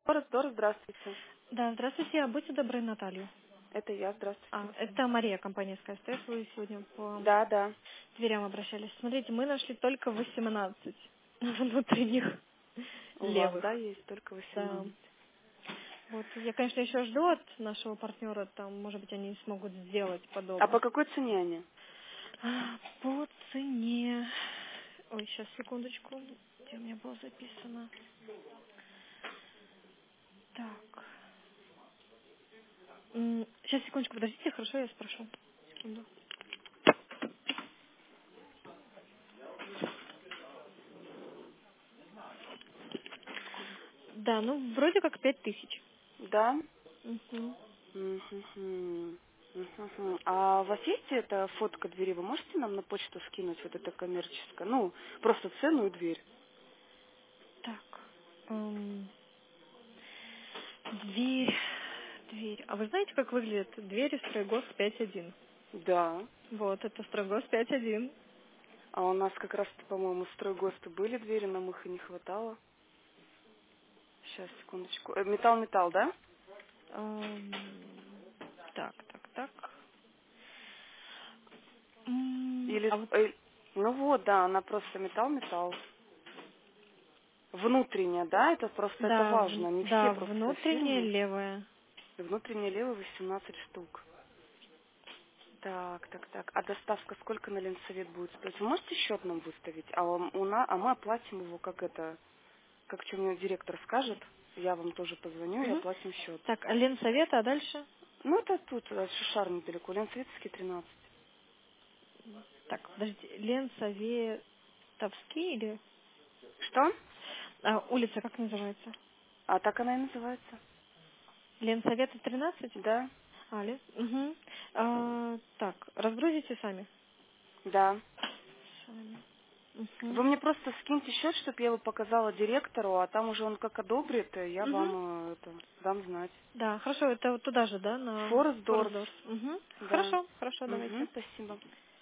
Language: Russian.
Здорово, здравствуйте. Да, здравствуйте, будьте добры, Наталью. Это я, здравствуйте. Это Мария, компания SkyStep. Вы сегодня по Да, да. дверям обращались. Смотрите, мы нашли только 18 внутренних У вас, да, левых. есть только 18. Да. Вот я, конечно, еще жду от нашего партнера, там, может быть, они смогут сделать А по подобное. какой цене они? По цене... Ой, сейчас, секундочку. Где у меня было записано? Так. Сейчас, секундочку, подождите, хорошо, я спрошу. Секунду. Да, ну, вроде как 5000. Да? Мгм. Мгм. Мгм. А у вас есть эта фотка двери? Вы можете нам на почту скинуть вот это коммерческое? Ну, просто цену и дверь. Так. Дверь. Дверь. А вы знаете, как выглядят двери Стройгос 5.1? Да. Вот, это Стройгос 5.1. А у нас как раз, по-моему, стройгосты были двери, нам их и не хватало. Сейчас, секундочку. Металл-металл, да? Эм, так. Или... А вот, ну вот, да, она просто металл-металл. Внутренняя, да, это просто это да, важно. Не все да, просто внутренняя фирмы. левая. Внутренняя левая 18 штук. Так. А доставка сколько на Ленсовет будет стоить? Вы можете счет нам выставить? А мы оплатим его, как это, как что мне директор скажет. Я вам тоже позвоню и Мгм. оплатим счет. Так, Ленсовета, а дальше? Ну, это тут, Шишар недалеко, Ленсоветский 13. Так, подождите, Ленсоветовский или... Что? Улица как называется? А так она и называется. Ленсовета 13? Да, Угу. Так, разгрузите сами. да. Сами. Вы Угу. мне просто скиньте счет, чтобы я его показала директору, а там уже он как одобрит, я Угу. вам дам знать. Да, хорошо, это вот туда же, да, на Форсдорф. Форсдорс. Угу. Да. Хорошо, Угу, давайте. спасибо.